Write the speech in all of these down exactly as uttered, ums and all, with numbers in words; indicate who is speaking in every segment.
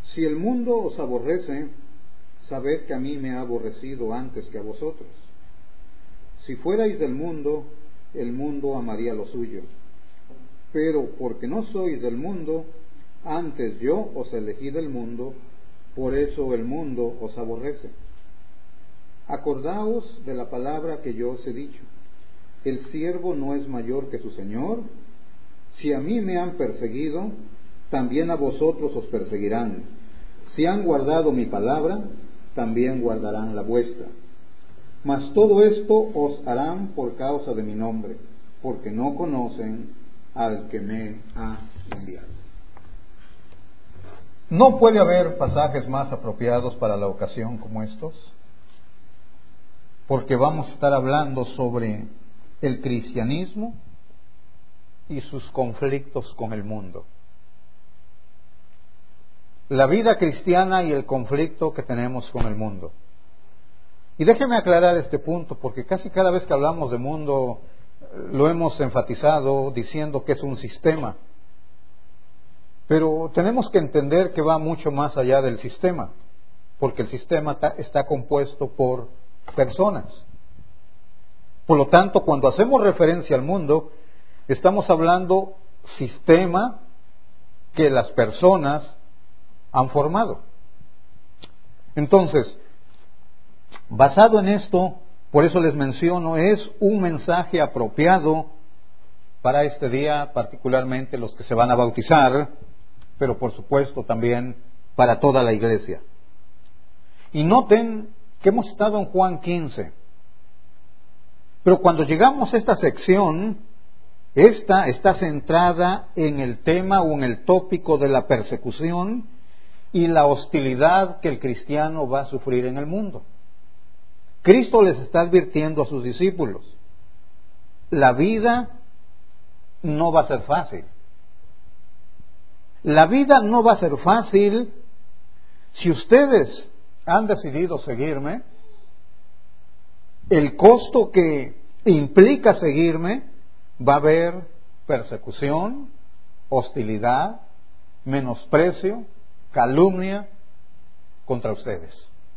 Speaker 1: Si el mundo os aborrece, sabed que a mí me ha aborrecido antes que a vosotros. Si fuerais del mundo, el mundo amaría lo suyo. Pero porque no sois del mundo, antes yo os elegí del mundo, por eso el mundo os aborrece. Acordaos de la palabra que yo os he dicho: el siervo no es mayor que su señor. Si a mí me han perseguido, también a vosotros os perseguirán. Si han guardado mi palabra, también guardarán la vuestra. Mas todo esto os harán por causa de mi nombre, porque no conocen al que me ha enviado. ¿No puede haber pasajes más apropiados para la ocasión como estos? Porque vamos a estar hablando sobre el cristianismo y sus conflictos con el mundo. La vida cristiana y el conflicto que tenemos con el mundo. Y déjeme aclarar este punto, porque casi cada vez que hablamos de mundo lo hemos enfatizado diciendo que es un sistema. Pero tenemos que entender que va mucho más allá del sistema, porque el sistema está compuesto por personas. Por lo tanto, cuando hacemos referencia al mundo, estamos hablando sistema que las personas han formado. Entonces, basado en esto, por eso les menciono, es un mensaje apropiado para este día, particularmente los que se van a bautizar, pero por supuesto también para toda la iglesia. Y noten que hemos estado en Juan quince, pero cuando llegamos a esta sección, esta está centrada en el tema o en el tópico de la persecución y la hostilidad que el cristiano va a sufrir en el mundo. Cristo les está advirtiendo a sus discípulos: la vida no va a ser fácil. La vida no va a ser fácil si ustedes han decidido seguirme. El costo que implica seguirme, va a haber persecución, hostilidad, menosprecio, calumnia contra ustedes.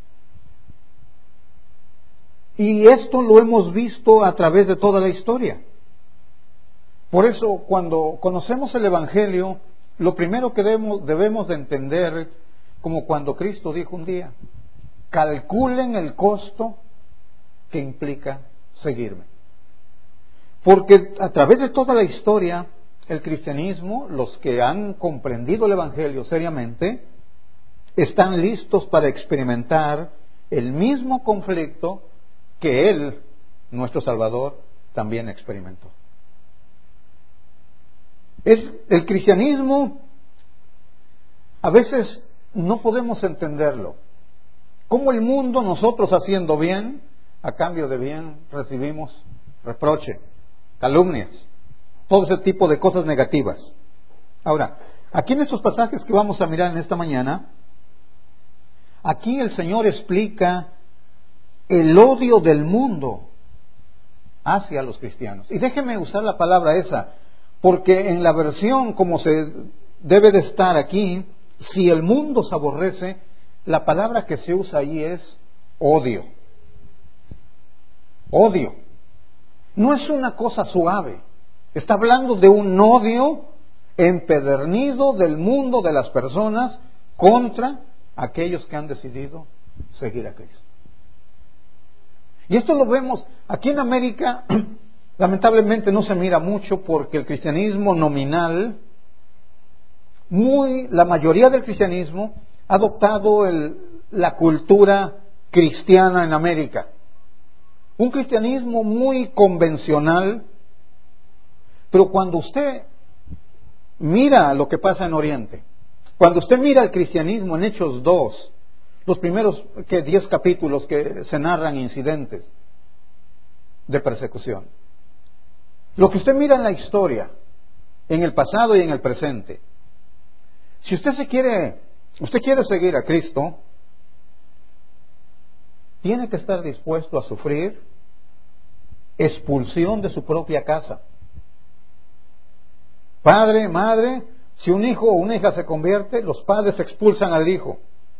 Speaker 1: Y esto lo hemos visto a través de toda la historia. Por eso, cuando conocemos el Evangelio, lo primero que debemos, debemos de entender, como cuando Cristo dijo un día: calculen el costo que implica seguirme. Porque a través de toda la historia, el cristianismo, los que han comprendido el Evangelio seriamente, están listos para experimentar el mismo conflicto que Él, nuestro Salvador, también experimentó. Es el cristianismo, a veces no podemos entenderlo. Como el mundo, nosotros haciendo bien, a cambio de bien recibimos reproche, calumnias, todo ese tipo de cosas negativas. Ahora, aquí en estos pasajes que vamos a mirar en esta mañana, aquí el Señor explica el odio del mundo hacia los cristianos. Y déjeme usar la palabra esa, porque en la versión como se debe de estar aquí, si el mundo se aborrece, la palabra que se usa ahí es odio. Odio. No es una cosa suave. Está hablando de un odio empedernido del mundo, de las personas, contra aquellos que han decidido seguir a Cristo. Y esto lo vemos aquí en América. Lamentablemente no se mira mucho, porque el cristianismo nominal, muy, la mayoría del cristianismo ha adoptado el, la cultura cristiana en América. Un cristianismo muy convencional, pero cuando usted mira lo que pasa en Oriente, cuando usted mira el cristianismo en Hechos dos, los primeros que diez capítulos que se narran incidentes de persecución, lo que usted mira en la historia, en el pasado y en el presente, si usted se quiere, usted quiere seguir a Cristo, tiene que estar dispuesto a sufrir expulsión de su propia casa. Padre, madre, Si un hijo o una hija se convierte, los padres expulsan al hijo.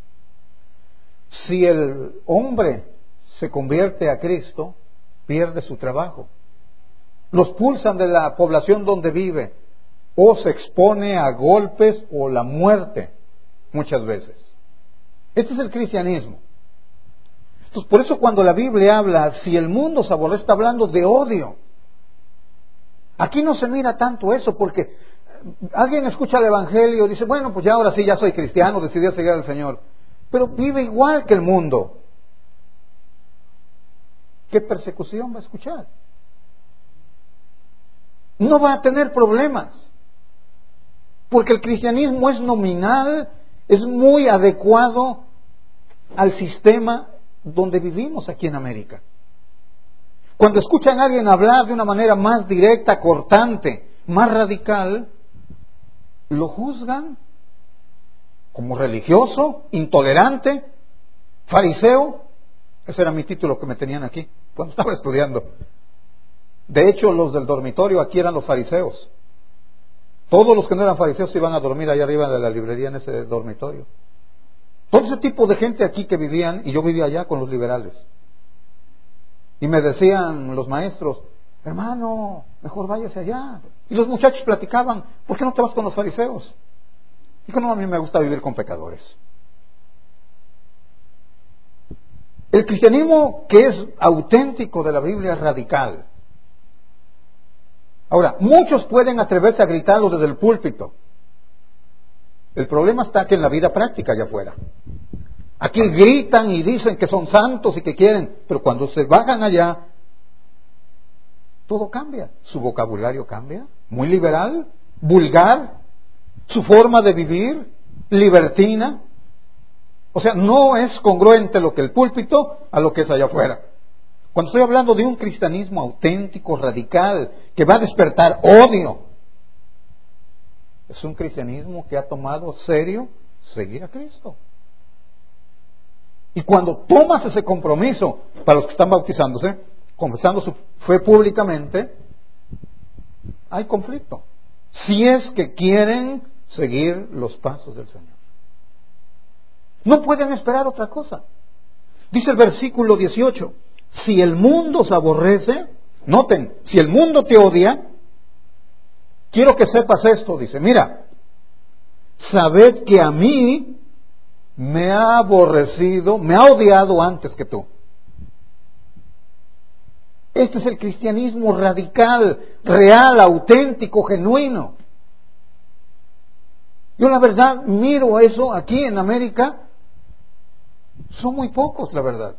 Speaker 1: Si el hombre se convierte a Cristo, pierde su trabajo. Los expulsan de la población donde vive, o se expone a golpes o la muerte muchas veces. Este es el cristianismo. Entonces, por eso cuando la Biblia habla, si el mundo se aborrece, está hablando de odio. Aquí no se mira tanto eso, porque alguien escucha el Evangelio y dice, bueno, pues ya ahora sí, ya soy cristiano, decidí seguir al Señor. Pero vive igual que el mundo. ¿Qué persecución va a escuchar? No va a tener problemas. Porque el cristianismo es nominal, es muy adecuado al sistema donde vivimos aquí en América. Cuando escuchan a alguien hablar de una manera más directa, cortante, más radical, lo juzgan como religioso, intolerante, fariseo. Ese era mi título que me tenían aquí cuando estaba estudiando. De hecho, los del dormitorio aquí eran los fariseos. Todos los que no eran fariseos se iban a dormir allá arriba de la librería en ese dormitorio. Todo ese tipo de gente aquí que vivían, y yo vivía allá con los liberales. Y me decían los maestros, hermano, mejor váyase allá. Y los muchachos platicaban, ¿por qué no te vas con los fariseos? Dijo, no, a mí me gusta vivir con pecadores. El cristianismo que es auténtico de la Biblia es radical. Ahora, muchos pueden atreverse a gritarlo desde el púlpito. El problema está que en la vida práctica allá afuera. Aquí gritan y dicen que son santos y que quieren, pero cuando se bajan allá, todo cambia. Su vocabulario cambia, muy liberal, vulgar, su forma de vivir, libertina. O sea, no es congruente lo que el púlpito a lo que es allá afuera. Cuando estoy hablando de un cristianismo auténtico, radical, que va a despertar odio, es un cristianismo que ha tomado serio seguir a Cristo. Y cuando tomas ese compromiso, para los que están bautizándose, confesando su fe públicamente, hay conflicto. Si es que quieren seguir los pasos del Señor. No pueden esperar otra cosa. Dice el versículo dieciocho, si el mundo se aborrece, noten, si el mundo te odia, quiero que sepas esto, dice, mira, sabed que a mí me ha aborrecido, me ha odiado antes que tú. Este es el cristianismo radical, real, auténtico, genuino. Yo la verdad miro eso aquí en América, son muy pocos la verdad.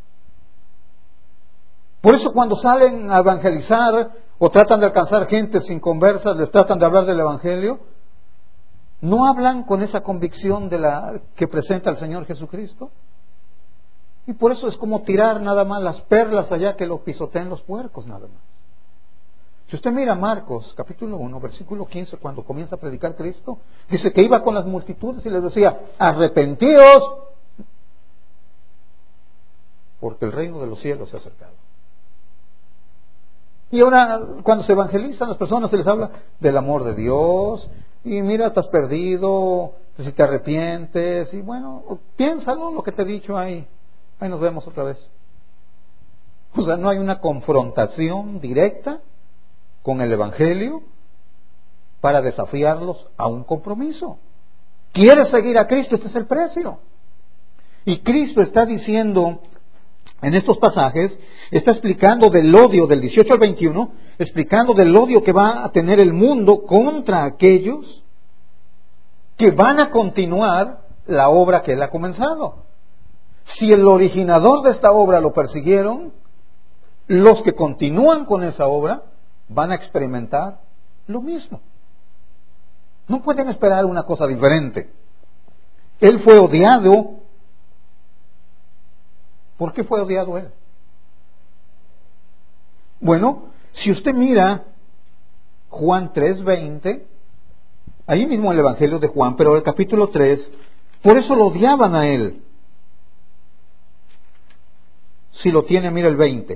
Speaker 1: Por eso cuando salen a evangelizar o tratan de alcanzar gente sin conversas, les tratan de hablar del Evangelio, no hablan con esa convicción de la que presenta el Señor Jesucristo. Y por eso es como tirar nada más las perlas allá que lo pisoteen los puercos nada más. Si usted mira Marcos capítulo uno, versículo quince, cuando comienza a predicar Cristo, dice que iba con las multitudes y les decía, arrepentíos, porque el reino de los cielos se ha acercado. Y ahora, cuando se evangelizan las personas, se les habla del amor de Dios, y mira, estás perdido, si te arrepientes, y bueno, piénsalo lo que te he dicho ahí, ahí nos vemos otra vez. O sea, no hay una confrontación directa con el Evangelio para desafiarlos a un compromiso. ¿Quieres seguir a Cristo? Este es el precio. Y Cristo está diciendo en estos pasajes, está explicando del odio del dieciocho al veintiuno, explicando del odio que va a tener el mundo contra aquellos que van a continuar la obra que Él ha comenzado. Si el originador de esta obra lo persiguieron, los que continúan con esa obra van a experimentar lo mismo. No pueden esperar una cosa diferente. Él fue odiado. ¿Por qué fue odiado Él? Bueno, si usted mira Juan tres veinte, ahí mismo en el Evangelio de Juan, pero el capítulo tres, por eso lo odiaban a Él. Si lo tiene, mira el veinte.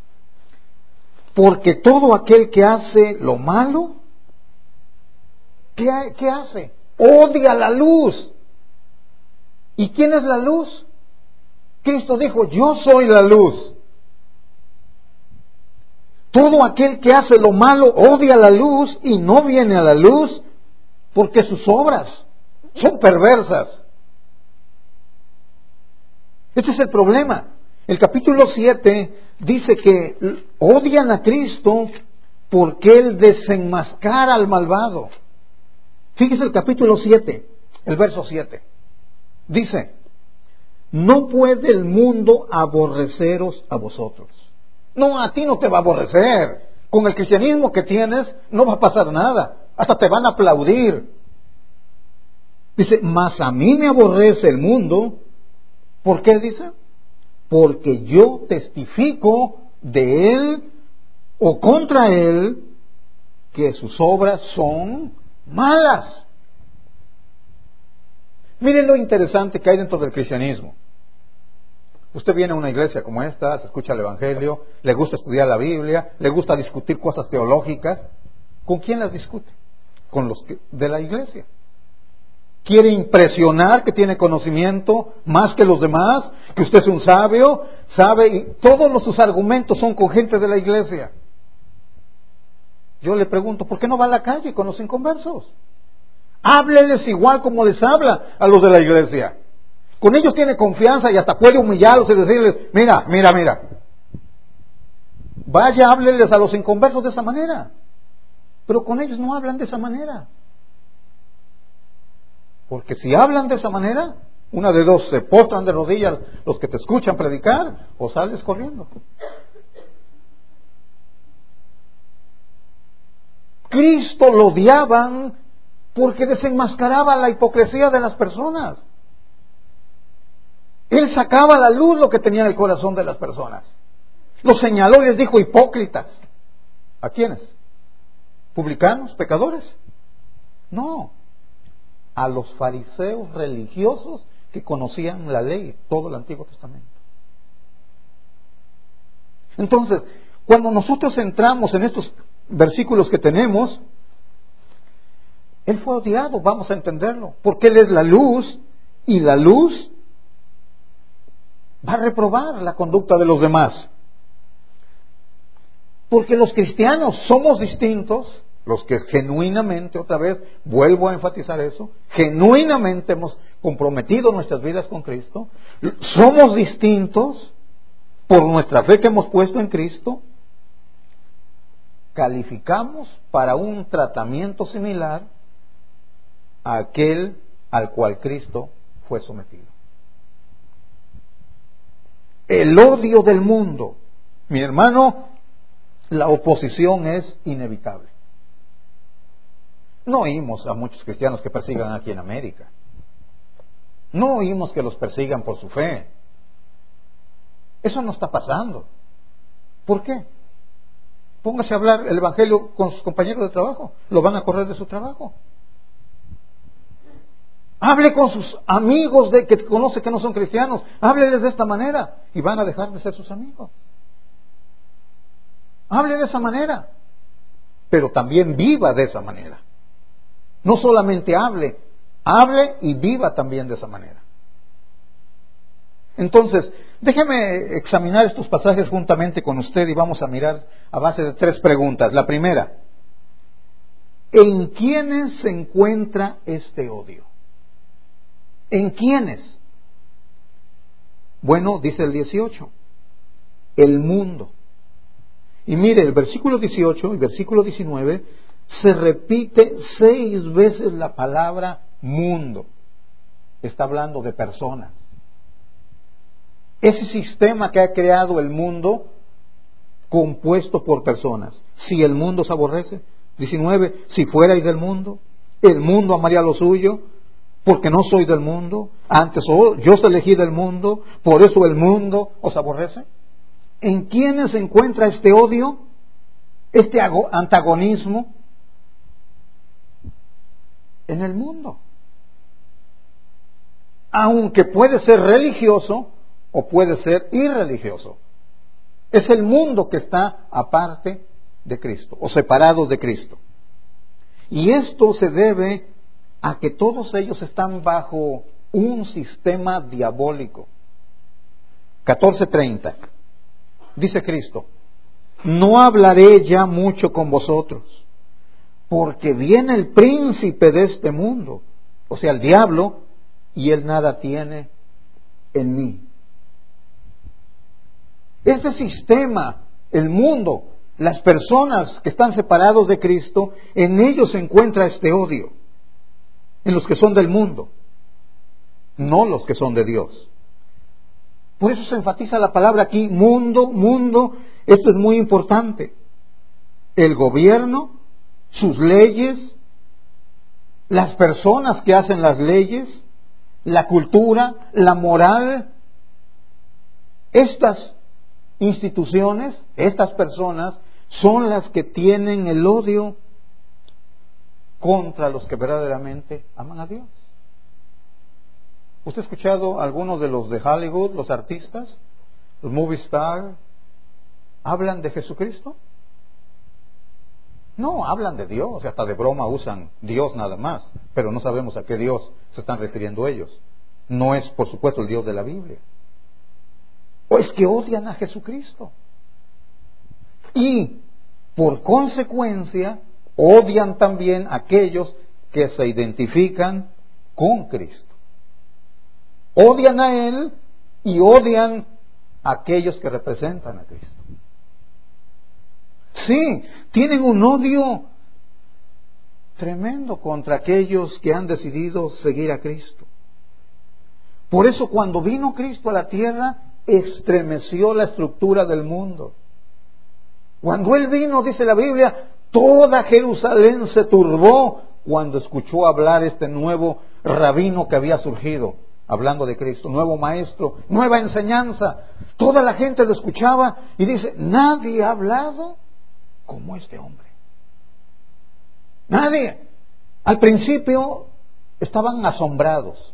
Speaker 1: Porque todo aquel que hace lo malo ¿qué, qué hace? Odia la luz. ¿Y quién es la luz? Cristo dijo, yo soy la luz. Todo aquel que hace lo malo odia la luz y no viene a la luz porque sus obras son perversas. Este es el problema. El capítulo siete dice que odian a Cristo porque Él desenmascara al malvado. Fíjese el capítulo siete, el verso siete. Dice, no puede el mundo aborreceros a vosotros. No, a ti no te va a aborrecer. Con el cristianismo que tienes no va a pasar nada. Hasta te van a aplaudir. Dice, mas a mí me aborrece el mundo. ¿Por qué dice? Porque yo testifico de él o contra él que sus obras son malas. Miren lo interesante que hay dentro del cristianismo. Usted viene a una iglesia como esta, se escucha el Evangelio, le gusta estudiar la Biblia, le gusta discutir cosas teológicas. ¿Con quién las discute? Con los que, de la iglesia. Quiere impresionar que tiene conocimiento más que los demás, que usted es un sabio, sabe, y todos los, sus argumentos son con gente de la iglesia. Yo le pregunto, ¿por qué no va a la calle con los inconversos? Hábleles igual como les habla a los de la iglesia. Con ellos tiene confianza y hasta puede humillarlos y decirles, mira, mira, mira. Vaya, hábleles a los inconversos de esa manera. Pero con ellos no hablan de esa manera. Porque si hablan de esa manera, una de dos, se postran de rodillas los que te escuchan predicar o sales corriendo. Cristo lo odiaban porque desenmascaraba la hipocresía de las personas. Él sacaba a la luz lo que tenía en el corazón de las personas. Los señaló y les dijo hipócritas. ¿A quiénes? ¿Publicanos? ¿Pecadores? No. A los fariseos religiosos que conocían la ley, todo el Antiguo Testamento. Entonces, cuando nosotros entramos en estos versículos que tenemos, Él fue odiado, vamos a entenderlo, porque Él es la luz y la luz va a reprobar la conducta de los demás. Porque los cristianos somos distintos, los que genuinamente, otra vez, vuelvo a enfatizar eso, genuinamente hemos comprometido nuestras vidas con Cristo, somos distintos por nuestra fe que hemos puesto en Cristo, calificamos para un tratamiento similar a aquel al cual Cristo fue sometido. El odio del mundo, mi hermano, la oposición es inevitable. No oímos a muchos cristianos que persigan aquí en América. No oímos que los persigan por su fe. Eso no está pasando. ¿Por qué? Póngase a hablar el Evangelio con sus compañeros de trabajo. Lo van a correr de su trabajo. Hable con sus amigos de que conoce que no son cristianos. Hábleles de esta manera y van a dejar de ser sus amigos. Hable de esa manera, pero también viva de esa manera. No solamente hable, hable y viva también de esa manera. Entonces, déjeme examinar estos pasajes juntamente con usted y vamos a mirar a base de tres preguntas. La primera, ¿en quiénes se encuentra este odio? ¿En quiénes? Bueno, dice el dieciocho, el mundo. Y mire, el versículo dieciocho y versículo diecinueve se repite seis veces la palabra mundo. Está hablando de personas. Ese sistema que ha creado el mundo compuesto por personas. Si el mundo se aborrece, diecinueve, si fuerais del mundo, el mundo amaría lo suyo, porque no soy del mundo, antes yo os elegí del mundo, por eso el mundo os aborrece. ¿En quiénes se encuentra este odio? Este antagonismo. En el mundo. Aunque puede ser religioso o puede ser irreligioso. Es el mundo que está aparte de Cristo o separado de Cristo. Y esto se debe a que todos ellos están bajo un sistema diabólico. catorce treinta. Dice Cristo: no hablaré ya mucho con vosotros, porque viene el príncipe de este mundo, o sea, el diablo, y él nada tiene en mí. Este sistema, el mundo, las personas que están separados de Cristo, en ellos se encuentra este odio, en los que son del mundo, no los que son de Dios. Por eso se enfatiza la palabra aquí, mundo, mundo. Esto es muy importante. El gobierno, sus leyes, las personas que hacen las leyes, la cultura, la moral, estas instituciones, estas personas, son las que tienen el odio contra los que verdaderamente aman a Dios. ¿Usted ha escuchado a algunos de los de Hollywood, los artistas, los movie stars, hablan de Jesucristo? No, hablan de Dios, hasta de broma usan Dios nada más, pero no sabemos a qué Dios se están refiriendo ellos. No es, por supuesto, el Dios de la Biblia. O es que odian a Jesucristo. Y, por consecuencia, odian también a aquellos que se identifican con Cristo. Odian a Él y odian a aquellos que representan a Cristo. Sí, tienen un odio tremendo contra aquellos que han decidido seguir a Cristo. Por eso cuando vino Cristo a la tierra, estremeció la estructura del mundo. Cuando Él vino, dice la Biblia, toda Jerusalén se turbó cuando escuchó hablar este nuevo rabino que había surgido, hablando de Cristo, nuevo maestro, nueva enseñanza. Toda la gente lo escuchaba y dice, nadie ha hablado como este hombre. Nadie. Al principio estaban asombrados,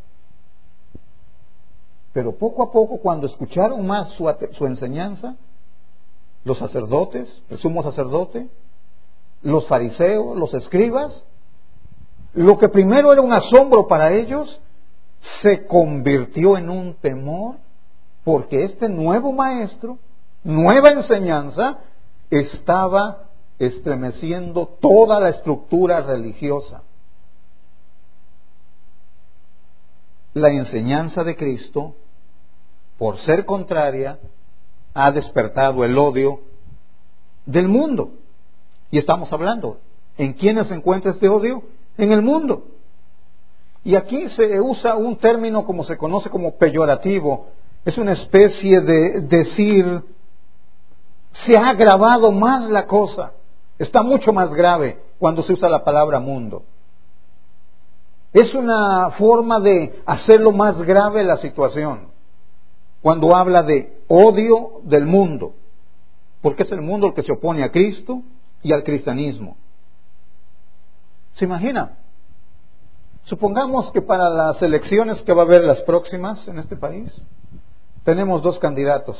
Speaker 1: pero poco a poco, cuando escucharon más su, su enseñanza, los sacerdotes, el sumo sacerdote, los fariseos, los escribas, lo que primero era un asombro para ellos, se convirtió en un temor, porque este nuevo maestro, nueva enseñanza, estaba estremeciendo toda la estructura religiosa. La enseñanza de Cristo, por ser contraria, ha despertado el odio del mundo. Y estamos hablando, ¿en quiénes se encuentra este odio? En el mundo. Y aquí se usa un término como se conoce como peyorativo. Es una especie de decir, se ha agravado más la cosa. Está mucho más grave cuando se usa la palabra mundo. Es una forma de hacerlo más grave la situación. Cuando habla de odio del mundo. Porque es el mundo el que se opone a Cristo y al cristianismo. ¿Se imagina? Supongamos que para las elecciones que va a haber las próximas en este país, tenemos dos candidatos.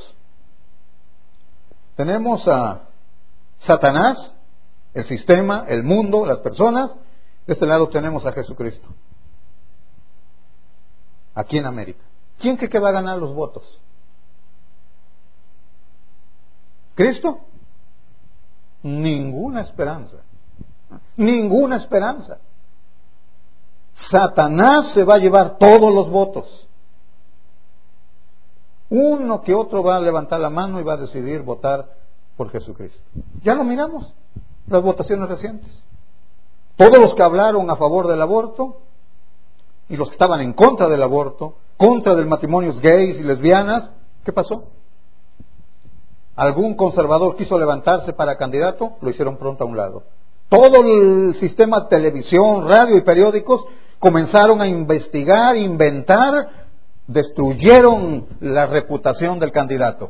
Speaker 1: Tenemos a Satanás, el sistema, el mundo, las personas. De este lado tenemos a Jesucristo. Aquí en América. ¿Quién cree que va a ganar los votos? ¿Cristo? Ninguna esperanza. Ninguna esperanza. Satanás se va a llevar todos los votos. Uno que otro va a levantar la mano y va a decidir votar por Jesucristo. Ya lo miramos, las votaciones recientes. Todos los que hablaron a favor del aborto y los que estaban en contra del aborto, contra del matrimonio gays y lesbianas, ¿qué pasó? Algún conservador quiso levantarse para candidato, lo hicieron pronto a un lado. Todo el sistema de televisión, radio y periódicos comenzaron a investigar, inventar, destruyeron la reputación del candidato.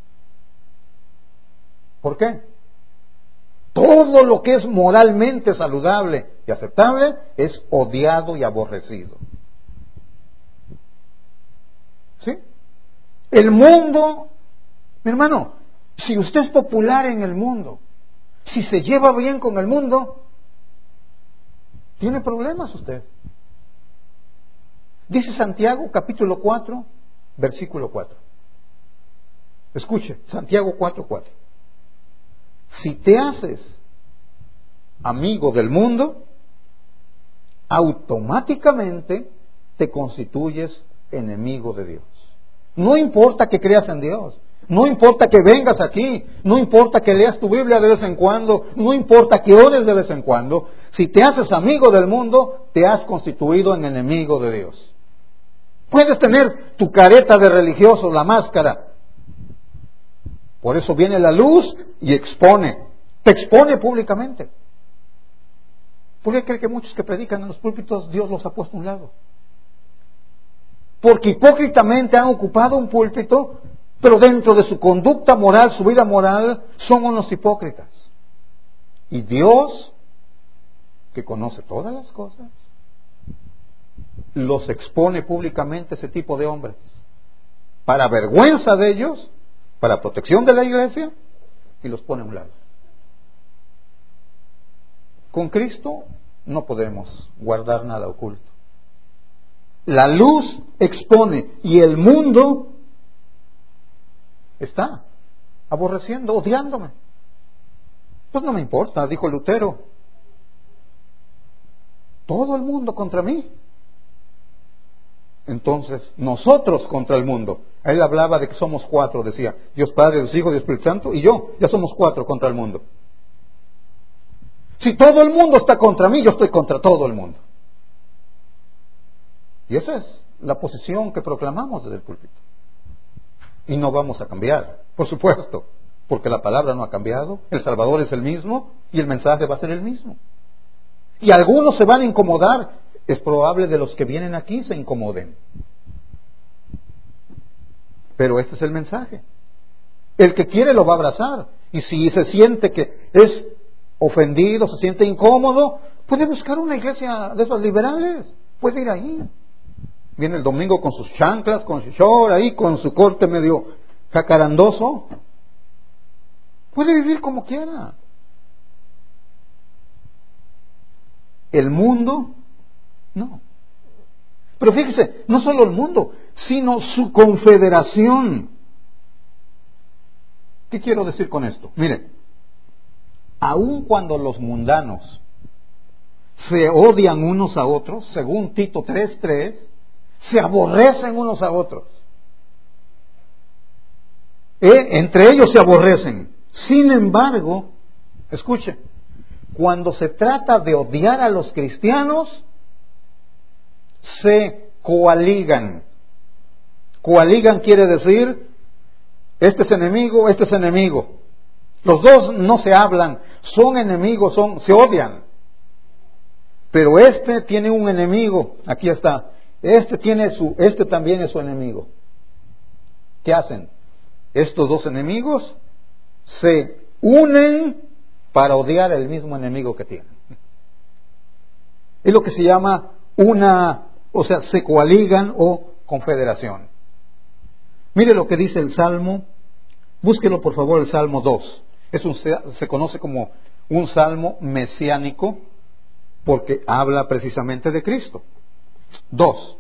Speaker 1: ¿Por qué? Todo lo que es moralmente saludable y aceptable es odiado y aborrecido. ¿Sí? El mundo, mi hermano, si usted es popular en el mundo, si se lleva bien con el mundo, Tiene problemas usted. Dice Santiago capítulo cuatro, versículo cuatro. Escuche, Santiago cuatro, cuatro. Si te haces amigo del mundo, automáticamente te constituyes enemigo de Dios. No importa que creas en Dios, no importa que vengas aquí, no importa que leas tu Biblia de vez en cuando, no importa que ores de vez en cuando, si te haces amigo del mundo, te has constituido en enemigo de Dios. Puedes tener tu careta de religioso, la máscara. Por eso viene la luz y expone, te expone públicamente. ¿Por qué cree que muchos que predican en los púlpitos Dios los ha puesto a un lado? Porque hipócritamente han ocupado un púlpito, pero dentro de su conducta moral, su vida moral, son unos hipócritas. Y Dios, que conoce todas las cosas, los expone públicamente ese tipo de hombres, para vergüenza de ellos, para protección de la iglesia, y los pone a un lado. Con Cristo no podemos guardar nada oculto. La luz expone y el mundo está aborreciendo, odiándome. Pues no me importa, dijo Lutero. Todo el mundo contra mí. Entonces, nosotros contra el mundo. Él hablaba de que somos cuatro, decía, Dios Padre, Dios Hijo, Dios Espíritu Santo, y yo, ya somos cuatro contra el mundo. Si todo el mundo está contra mí, yo estoy contra todo el mundo. Y esa es la posición que proclamamos desde el púlpito. Y no vamos a cambiar, por supuesto, porque la palabra no ha cambiado, el Salvador es el mismo y el mensaje va a ser el mismo. Y algunos se van a incomodar, es probable de los que vienen aquí se incomoden. Pero este es el mensaje. El que quiere lo va a abrazar. Y si se siente que es ofendido, se siente incómodo, puede buscar una iglesia de esas liberales, puede ir ahí. Viene el domingo con sus chanclas, con su short ahí, con su corte medio jacarandoso. Puede vivir como quiera. El mundo, no. Pero fíjese, no solo el mundo, sino su confederación. ¿Qué quiero decir con esto? Mire, aun cuando los mundanos se odian unos a otros, según Tito tres tres, se aborrecen unos a otros. Eh, entre ellos se aborrecen. Sin embargo, escuche, cuando se trata de odiar a los cristianos, se coaligan. Coaligan quiere decir, este es enemigo, este es enemigo. Los dos no se hablan, son enemigos, son, se odian. Pero este tiene un enemigo, aquí está. Este tiene su, este también es su enemigo. ¿Qué hacen? Estos dos enemigos se unen para odiar al mismo enemigo que tienen. Es lo que se llama una, o sea, se coaligan o confederación. Mire lo que dice el Salmo, búsquelo por favor, el Salmo dos. Es un, se conoce como un salmo mesiánico porque habla precisamente de Cristo. Dos.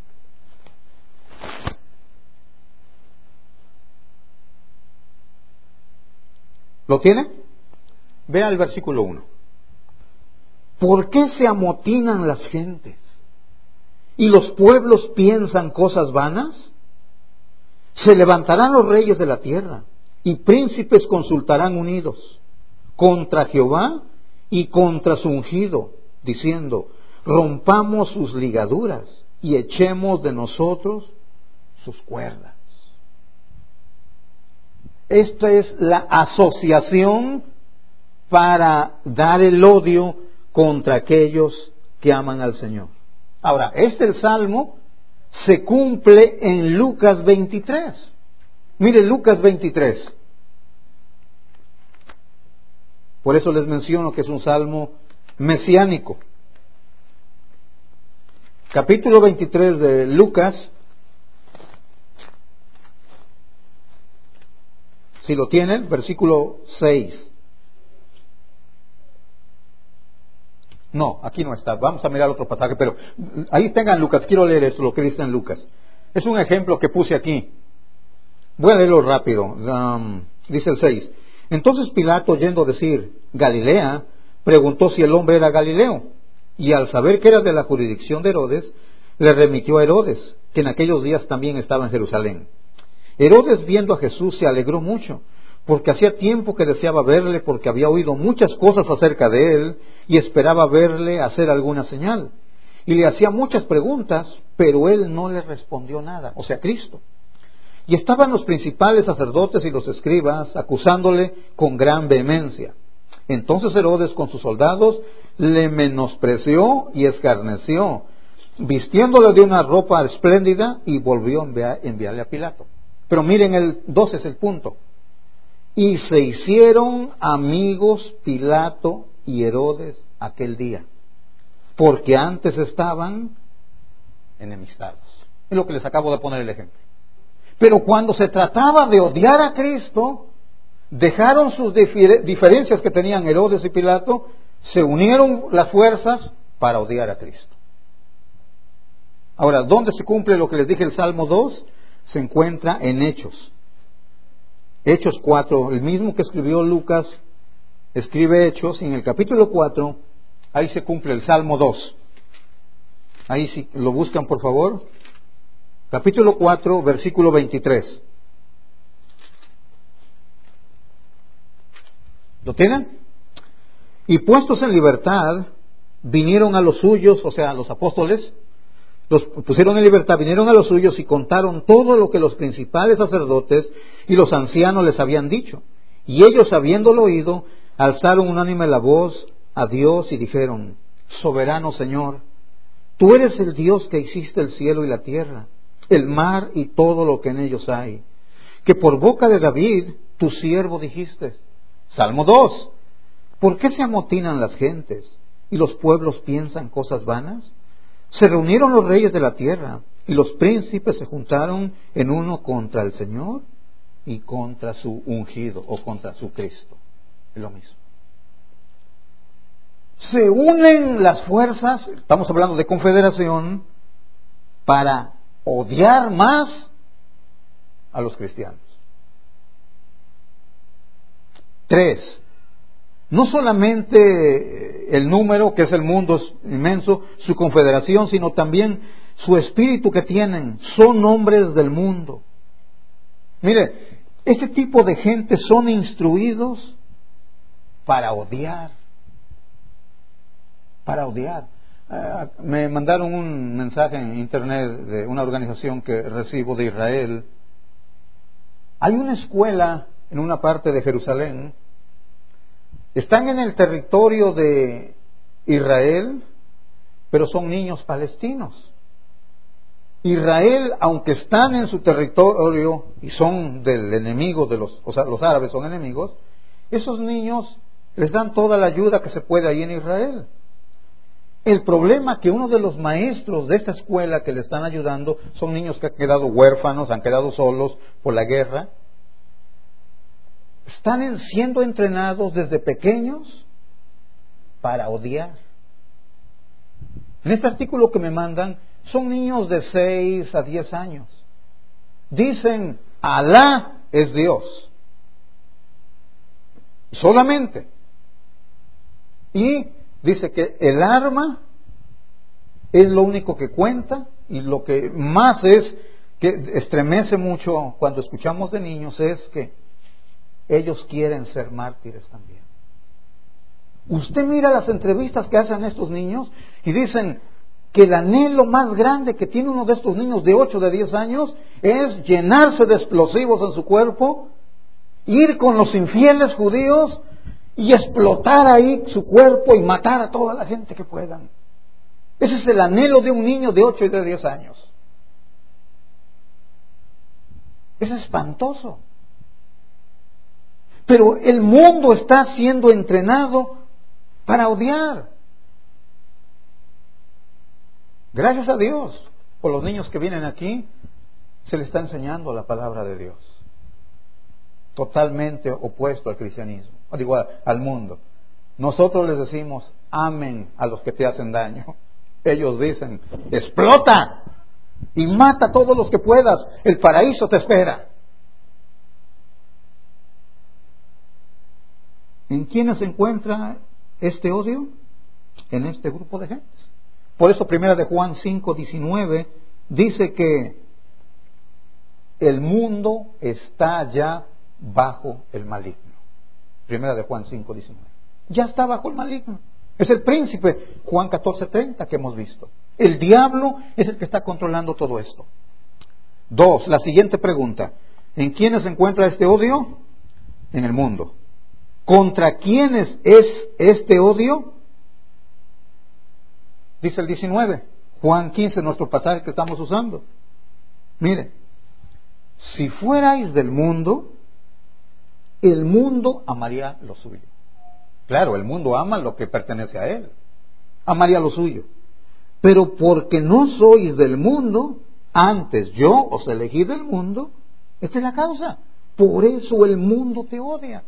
Speaker 1: ¿Lo tiene? Vea el versículo uno. ¿Por qué se amotinan las gentes y los pueblos piensan cosas vanas? Se levantarán los reyes de la tierra y príncipes consultarán unidos contra Jehová y contra su ungido, diciendo, rompamos sus ligaduras y echemos de nosotros sus cuerdas. Esta es la asociación para dar el odio contra aquellos que aman al Señor. Ahora, este el Salmo se cumple en Lucas veintitrés. Mire Lucas veintitrés. Por eso les menciono que es un salmo mesiánico. Capítulo veintitrés de Lucas. Si lo tienen, versículo seis. No, aquí no está. Vamos a mirar otro pasaje, pero ahí tengan Lucas. Quiero leer esto, lo que dice en Lucas. Es un ejemplo que puse aquí. Voy a leerlo rápido. Um, dice el seis. Entonces Pilato, oyendo decir Galilea, preguntó si el hombre era Galileo. Y al saber que era de la jurisdicción de Herodes, le remitió a Herodes, que en aquellos días también estaba en Jerusalén. Herodes, viendo a Jesús, se alegró mucho, porque hacía tiempo que deseaba verle, porque había oído muchas cosas acerca de él, y esperaba verle hacer alguna señal. Y le hacía muchas preguntas, pero él no le respondió nada, o sea, Cristo. Y estaban los principales sacerdotes y los escribas acusándole con gran vehemencia. Entonces Herodes con sus soldados le menospreció y escarneció, vistiéndole de una ropa espléndida, y volvió a enviar, enviarle a Pilato. Pero miren, el doce es el punto. Y se hicieron amigos Pilato y Herodes aquel día, porque antes estaban enemistados. Es lo que les acabo de poner el ejemplo. Pero cuando se trataba de odiar a Cristo, dejaron sus difer- diferencias que tenían Herodes y Pilato, se unieron las fuerzas para odiar a Cristo. Ahora, ¿dónde se cumple lo que les dije el Salmo dos? Se encuentra en Hechos. Hechos cuatro, el mismo que escribió Lucas, escribe Hechos, y en el capítulo cuatro, ahí se cumple el Salmo dos. Ahí si lo buscan, por favor. Capítulo cuatro, versículo veintitrés. ¿Lo tienen? Y puestos en libertad, vinieron a los suyos, o sea, a los apóstoles, los pusieron en libertad, vinieron a los suyos y contaron todo lo que los principales sacerdotes y los ancianos les habían dicho. Y ellos, habiéndolo oído, alzaron unánime la voz a Dios y dijeron: Soberano Señor, tú eres el Dios que hiciste el cielo y la tierra, el mar y todo lo que en ellos hay, que por boca de David, tu siervo, dijiste. Salmo dos. ¿Por qué se amotinan las gentes y los pueblos piensan cosas vanas? Se reunieron los reyes de la tierra y los príncipes se juntaron en uno contra el Señor y contra su ungido, o contra su Cristo. Es lo mismo. Se unen las fuerzas, estamos hablando de confederación, para odiar más a los cristianos. Tres, no solamente el número, que es el mundo es inmenso, su confederación, sino también su espíritu que tienen. Son hombres del mundo. Mire, este tipo de gente son instruidos para odiar. Para odiar. Uh, me mandaron un mensaje en internet de una organización que recibo de Israel. Hay una escuela en una parte de Jerusalén. Están en el territorio de Israel, pero son niños palestinos. Israel, aunque están en su territorio y son del enemigo de los, o sea, los árabes son enemigos, esos niños les dan toda la ayuda que se puede ahí en Israel. El problema es que uno de los maestros de esta escuela que le están ayudando son niños que han quedado huérfanos, han quedado solos por la guerra. Están siendo entrenados desde pequeños para odiar. En este artículo que me mandan, son niños de seis a diez años. Dicen, Alá es Dios. Solamente. Y dice que el arma es lo único que cuenta, y lo que más es, que estremece mucho cuando escuchamos de niños, es que ellos quieren ser mártires también. Usted mira las entrevistas que hacen estos niños y dicen que el anhelo más grande que tiene uno de estos niños de ocho, de diez años es llenarse de explosivos en su cuerpo, ir con los infieles judíos y explotar ahí su cuerpo y matar a toda la gente que puedan. Ese es el anhelo de un niño de ocho y de diez años. Es espantoso. Pero el mundo está siendo entrenado para odiar. Gracias a Dios por los niños que vienen aquí, se les está enseñando la palabra de Dios. Totalmente opuesto al cristianismo, digo, al mundo. Nosotros les decimos, amen a los que te hacen daño. Ellos dicen, explota y mata a todos los que puedas. El paraíso te espera. ¿En quiénes se encuentra este odio? En este grupo de gentes. Por eso primera de Juan cinco diecinueve dice que el mundo está ya bajo el maligno. Primera de Juan cinco diecinueve. Ya está bajo el maligno. Es el príncipe. Juan catorce treinta que hemos visto. El diablo es el que está controlando todo esto. Dos, la siguiente pregunta. ¿En quiénes se encuentra este odio? En el mundo. ¿Contra quiénes es este odio? Dice el diecinueve, Juan quince, nuestro pasaje que estamos usando. Mire, si fuerais del mundo, el mundo amaría lo suyo. Claro, el mundo ama lo que pertenece a él. Amaría lo suyo. Pero porque no sois del mundo, antes yo os elegí del mundo, esta es la causa. Por eso el mundo te odia.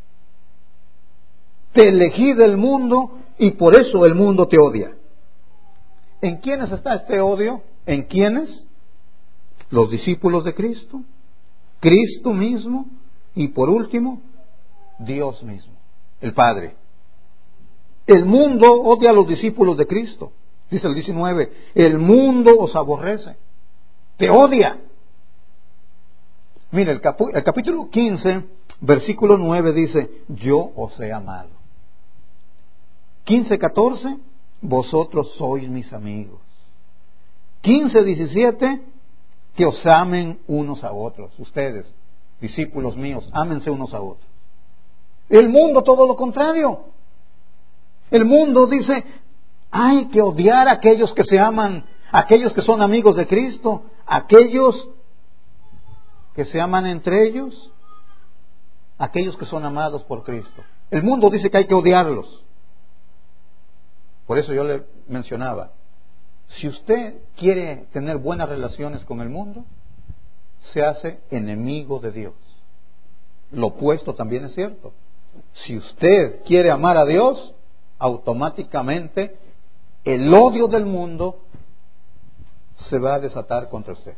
Speaker 1: Te elegí del mundo y por eso el mundo te odia. ¿En quiénes está este odio? ¿En quiénes? Los discípulos de Cristo, Cristo mismo y por último, Dios mismo, el Padre. El mundo odia a los discípulos de Cristo. Dice el diecinueve, el mundo os aborrece, te odia. Mire, el, capu- el capítulo quince, versículo nueve dice, yo os he amado. quince catorce, vosotros sois mis amigos. quince diecisiete, que os amen unos a otros. Ustedes, discípulos míos, ámense unos a otros. El mundo todo lo contrario. El mundo dice, hay que odiar a aquellos que se aman, a aquellos que son amigos de Cristo, a aquellos que se aman entre ellos, a aquellos que son amados por Cristo. El mundo dice que hay que odiarlos. Por eso yo le mencionaba, si usted quiere tener buenas relaciones con el mundo, se hace enemigo de Dios. Lo opuesto también es cierto. Si usted quiere amar a Dios, automáticamente el odio del mundo se va a desatar contra usted.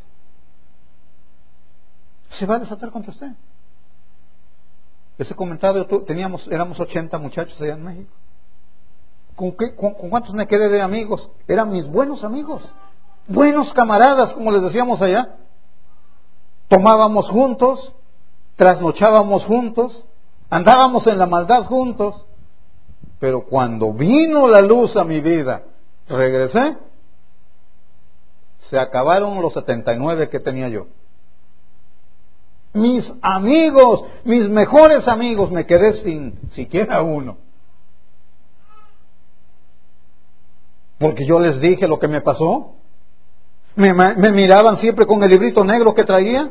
Speaker 1: Se va a desatar contra usted. Ese comentario, teníamos, éramos ochenta muchachos allá en México. ¿Con, qué, con, ¿Con cuántos me quedé de amigos? Eran mis buenos amigos, buenos camaradas, como les decíamos allá. Tomábamos juntos, trasnochábamos juntos, andábamos en la maldad juntos. Pero cuando vino la luz a mi vida, regresé, se acabaron los setenta y nueve que tenía yo. Mis amigos, mis mejores amigos, me quedé sin siquiera uno. Porque yo les dije lo que me pasó. Me, me miraban siempre con el librito negro que traía.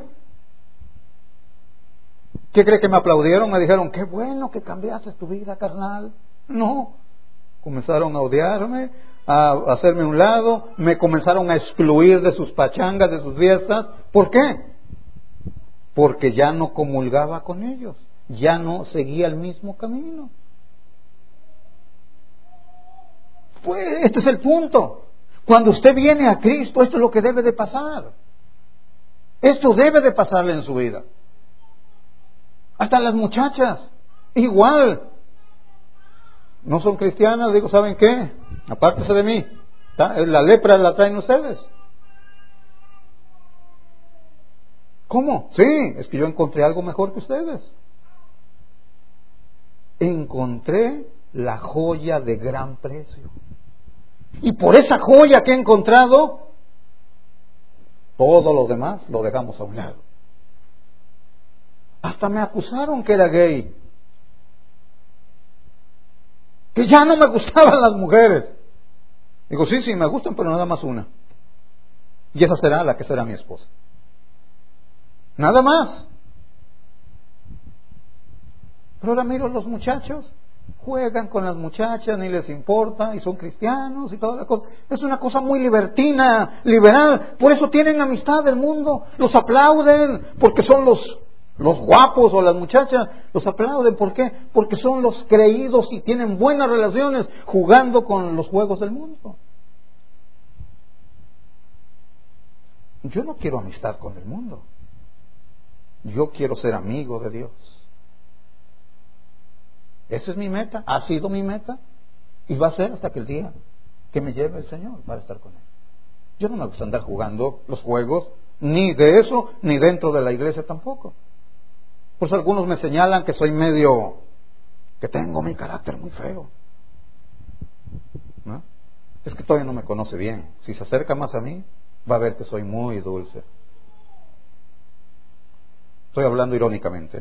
Speaker 1: ¿Qué cree que me aplaudieron? Me dijeron, qué bueno que cambiaste tu vida, carnal. No. Comenzaron a odiarme, a hacerme a un lado, me comenzaron a excluir de sus pachangas, de sus fiestas. ¿Por qué? Porque ya no comulgaba con ellos, ya no seguía el mismo camino. Pues este es el punto. Cuando usted viene a Cristo, esto es lo que debe de pasar. Esto debe de pasarle en su vida. Hasta las muchachas, igual. No son cristianas, digo, ¿saben qué? Apártese de mí. La lepra la traen ustedes. ¿Cómo? Sí, es que yo encontré algo mejor que ustedes. Encontré la joya de gran precio. Y por esa joya que he encontrado, todo lo demás lo dejamos a un lado. Hasta me acusaron que era gay. Que ya no me gustaban las mujeres. Digo, sí, sí, me gustan, pero nada más una. Y esa será la que será mi esposa. Nada más. Pero ahora miro los muchachos, juegan con las muchachas, ni les importa, y son cristianos y toda la cosa. Es una cosa muy libertina, liberal. Por eso tienen amistad del mundo, los aplauden, porque son los Los guapos o las muchachas los aplauden. ¿Por qué? Porque son los creídos y tienen buenas relaciones jugando con los juegos del mundo. Yo no quiero amistad con el mundo. Yo quiero ser amigo de Dios. Esa es mi meta, ha sido mi meta y va a ser hasta que el día que me lleve el Señor para estar con Él. Yo no me gusta andar jugando los juegos, ni de eso, ni dentro de la iglesia tampoco. Pues algunos me señalan que soy medio, que tengo mi carácter muy feo, ¿no? Es que todavía no me conoce bien. Si se acerca más a mí, va a ver que soy muy dulce. Estoy hablando irónicamente.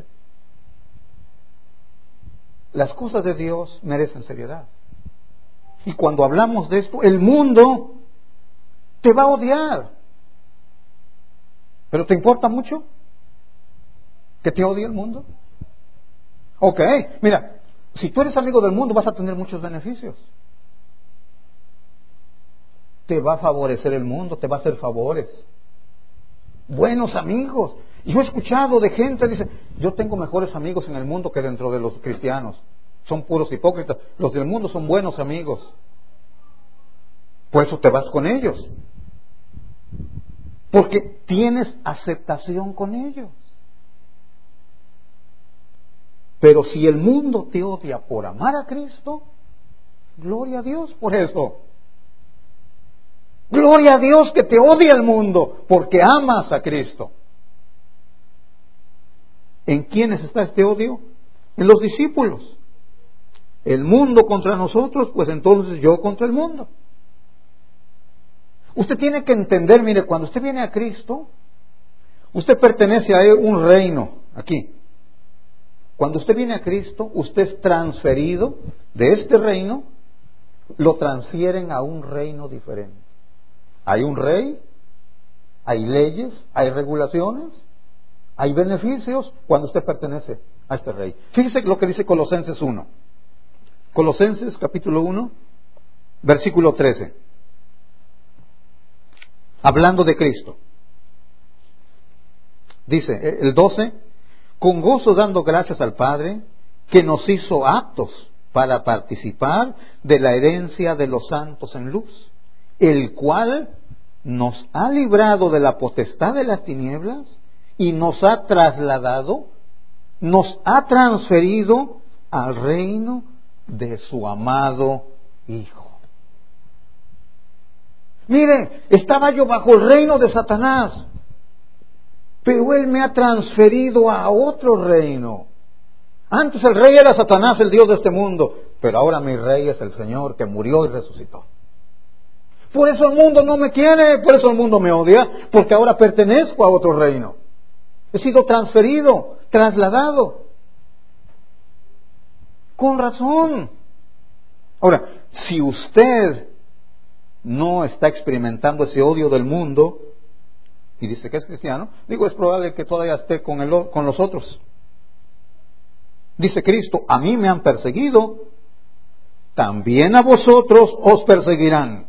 Speaker 1: Las cosas de Dios merecen seriedad. Y cuando hablamos de esto, el mundo te va a odiar. ¿Pero te importa mucho que te odie el mundo? Ok, mira, si tú eres amigo del mundo vas a tener muchos beneficios. Te va a favorecer el mundo, te va a hacer favores. Buenos amigos. Yo he escuchado de gente que dice, yo tengo mejores amigos en el mundo que dentro de los cristianos. Son puros hipócritas. Los del mundo son buenos amigos. Por eso te vas con ellos. Porque tienes aceptación con ellos. Pero si el mundo te odia por amar a Cristo, gloria a Dios por eso. Gloria a Dios que te odia el mundo porque amas a Cristo. ¿En quiénes está este odio? En los discípulos. El mundo contra nosotros, pues entonces yo contra el mundo. Usted tiene que entender, mire, cuando usted viene a Cristo, usted pertenece a un reino, aquí. Cuando usted viene a Cristo, usted es transferido de este reino, lo transfieren a un reino diferente. Hay un rey, hay leyes, hay regulaciones, hay beneficios cuando usted pertenece a este rey. Fíjese lo que dice Colosenses uno. Colosenses capítulo uno, versículo trece. Hablando de Cristo. Dice el doce, con gozo dando gracias al Padre que nos hizo aptos para participar de la herencia de los santos en luz, el cual nos ha librado de la potestad de las tinieblas y nos ha trasladado, nos ha transferido al reino de su amado Hijo. Mire, estaba yo bajo el reino de Satanás, pero Él me ha transferido a otro reino. Antes el rey era Satanás, el Dios de este mundo, pero ahora mi rey es el Señor que murió y resucitó. Por eso el mundo no me quiere, por eso el mundo me odia, porque ahora pertenezco a otro reino. He sido transferido, trasladado. Con razón. Ahora, si usted no está experimentando ese odio del mundo y dice que es cristiano, digo, es probable que todavía esté con, el, con los otros. Dice Cristo, a mí me han perseguido, también a vosotros os perseguirán.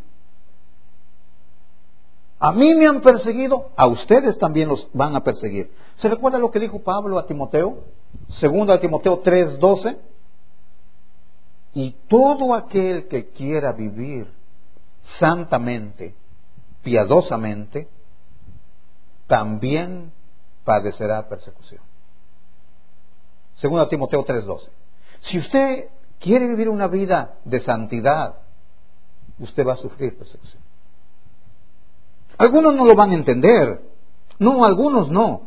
Speaker 1: A mí me han perseguido, a ustedes también los van a perseguir. ¿Se recuerda lo que dijo Pablo a Timoteo? Segundo a Timoteo tres doce. Y todo aquel que quiera vivir santamente, piadosamente, también padecerá persecución. Segundo a Timoteo tres doce. Si usted quiere vivir una vida de santidad, usted va a sufrir persecución. Algunos no lo van a entender. No, algunos no.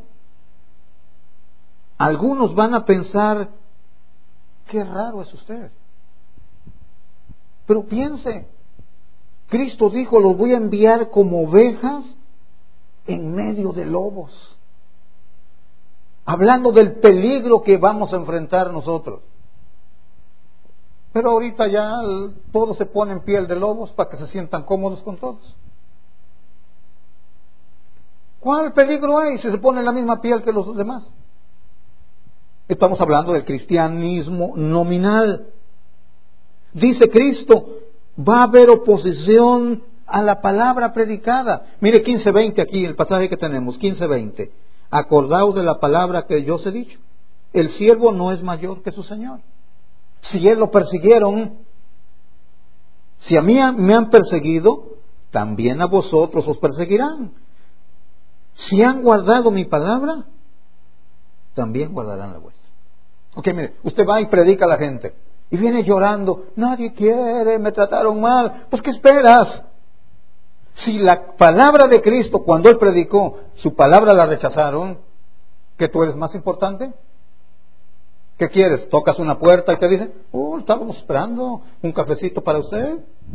Speaker 1: Algunos van a pensar, qué raro es usted. Pero piense, Cristo dijo, los voy a enviar como ovejas en medio de lobos. Hablando del peligro que vamos a enfrentar nosotros. Pero ahorita ya todos se ponen piel de lobos para que se sientan cómodos con todos. ¿Cuál peligro hay si se pone la misma piel que los demás? Estamos hablando del cristianismo nominal. Dice Cristo, va a haber oposición a la palabra predicada. Mire quince veinte aquí, el pasaje que tenemos, quince veinte. acordaos de la palabra que yo os he dicho. El siervo no es mayor que su señor. Si él lo persiguieron, si a mí me han perseguido, también a vosotros os perseguirán. Si han guardado mi palabra, también guardarán la vuestra. Ok, mire, usted va y predica a la gente y viene llorando, nadie quiere, me trataron mal. Pues ¿qué esperas? Si la palabra de Cristo, cuando Él predicó, su palabra la rechazaron, ¿que tú eres más importante? ¿Qué quieres? Tocas una puerta y te dicen, oh, estábamos esperando un cafecito para usted.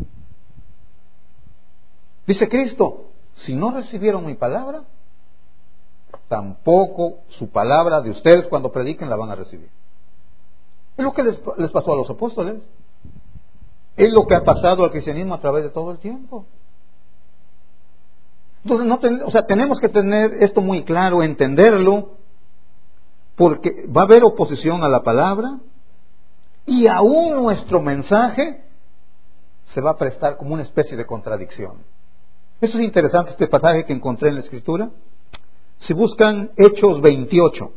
Speaker 1: Dice Cristo, si no recibieron mi palabra, tampoco su palabra de ustedes cuando prediquen la van a recibir. Es lo que les, les pasó a los apóstoles. Es lo que ha pasado al cristianismo a través de todo el tiempo. Entonces, no ten, o sea, tenemos que tener esto muy claro, entenderlo, porque va a haber oposición a la palabra y aún nuestro mensaje se va a prestar como una especie de contradicción. Eso es interesante, este pasaje que encontré en la Escritura. Si buscan Hechos veintiocho,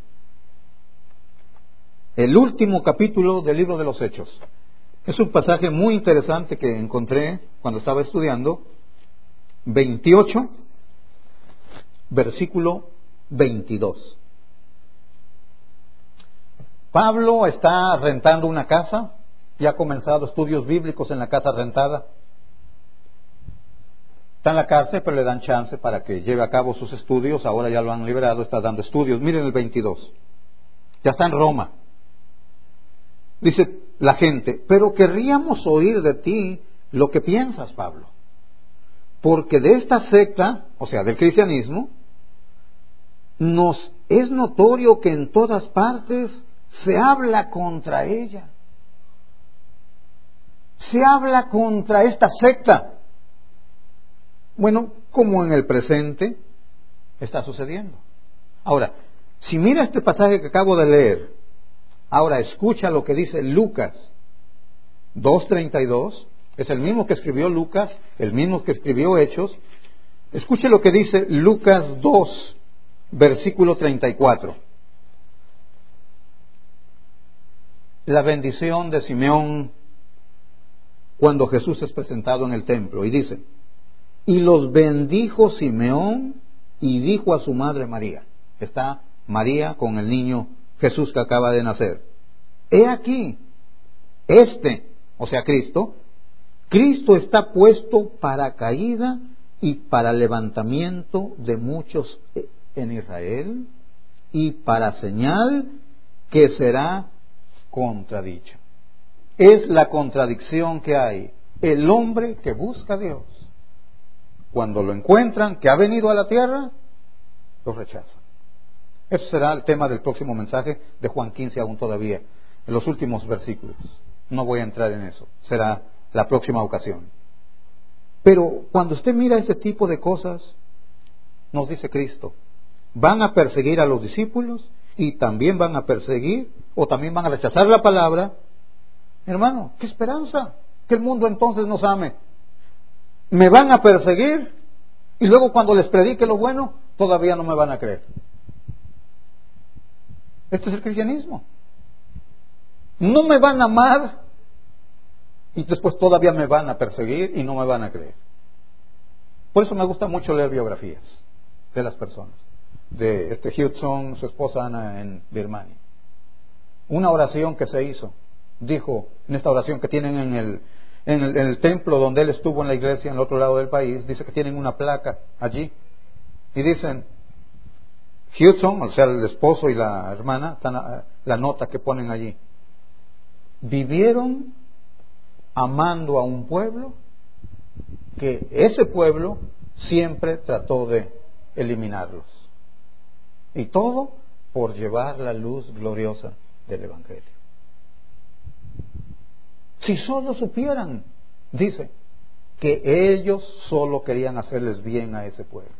Speaker 1: el último capítulo del libro de los Hechos, es un pasaje muy interesante que encontré cuando estaba estudiando. veintiocho, versículo veintidós. Pablo está rentando una casa y ha comenzado estudios bíblicos en la casa rentada. Está en la cárcel, pero le dan chance para que lleve a cabo sus estudios. Ahora ya lo han liberado, está dando estudios. Miren el veintidós. Ya está en Roma. Dice la gente, pero querríamos oír de ti lo que piensas, Pablo. Porque de esta secta, o sea, del cristianismo, nos es notorio que en todas partes se habla contra ella. Se habla contra esta secta. Bueno, como en el presente está sucediendo. Ahora, si mira este pasaje que acabo de leer, ahora escucha lo que dice Lucas dos treinta y dos, es el mismo que escribió Lucas, el mismo que escribió Hechos. Escuche lo que dice Lucas dos, versículo treinta y cuatro. La bendición de Simeón cuando Jesús es presentado en el templo. Y dice, y los bendijo Simeón y dijo a su madre María. Está María con el niño Jesús que acaba de nacer. He aquí, este, o sea Cristo, Cristo está puesto para caída y para levantamiento de muchos en Israel y para señal que será contradicha. Es la contradicción que hay. El hombre que busca a Dios, cuando lo encuentran, que ha venido a la tierra, lo rechazan. Eso será el tema del próximo mensaje de Juan quince aún todavía, en los últimos versículos. No voy a entrar en eso, será la próxima ocasión. Pero cuando usted mira este tipo de cosas, nos dice Cristo, van a perseguir a los discípulos y también van a perseguir o también van a rechazar la palabra. Hermano, qué esperanza que el mundo entonces nos ame. Me van a perseguir y luego cuando les predique lo bueno, todavía no me van a creer. Este es el cristianismo. No me van a amar y después todavía me van a perseguir y no me van a creer. Por eso me gusta mucho leer biografías de las personas. De este Hudson, su esposa Ana en Birmania. Una oración que se hizo, dijo en esta oración que tienen en el, en el, en el templo donde él estuvo en la iglesia en el otro lado del país, dice que tienen una placa allí y dicen, Hudson, o sea el esposo y la hermana, están la, la nota que ponen allí, vivieron amando a un pueblo que ese pueblo siempre trató de eliminarlos. Y todo por llevar la luz gloriosa del Evangelio. Si solo supieran, dice, que ellos solo querían hacerles bien a ese pueblo.